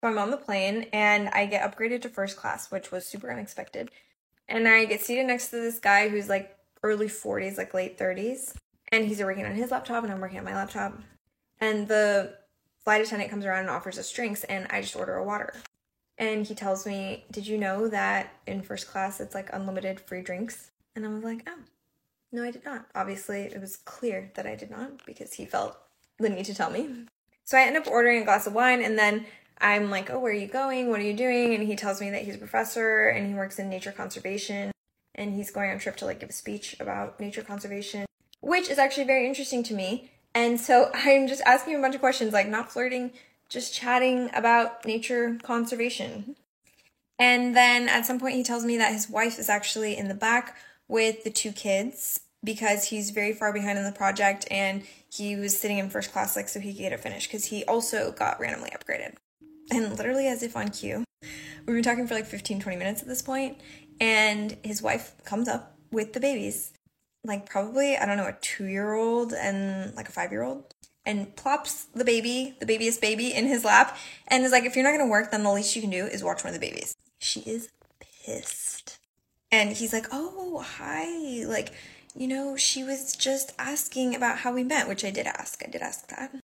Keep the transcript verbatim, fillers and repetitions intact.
So I'm on the plane and I get upgraded to first class, which was super unexpected. And I get seated next to this guy who's like early forties, like late thirties. And he's working on his laptop and I'm working on my laptop. And the flight attendant comes around and offers us drinks and I just order a water. And he tells me, did you know that in first class it's like unlimited free drinks? And I was like, oh, no, I did not. Obviously, it was clear that I did not because he felt the need to tell me. So I end up ordering a glass of wine and then I'm like, oh, where are you going? What are you doing? And he tells me that he's a professor and he works in nature conservation and he's going on a trip to like give a speech about nature conservation, which is actually very interesting to me. And so I'm just asking him a bunch of questions, like not flirting, just chatting about nature conservation. And then at some point he tells me that his wife is actually in the back with the two kids because he's very far behind in the project and he was sitting in first class like so he could get it finished because he also got randomly upgraded. And literally as if on cue, we've been talking for like fifteen, twenty minutes at this point, and his wife comes up with the babies, like probably, I don't know, a two-year-old and like a five-year-old, and plops the baby, the babyest baby, in his lap, and is like, if you're not gonna work, then the least you can do is watch one of the babies. She is pissed. And he's like, oh, hi, like, you know, she was just asking about how we met, which I did ask, I did ask that.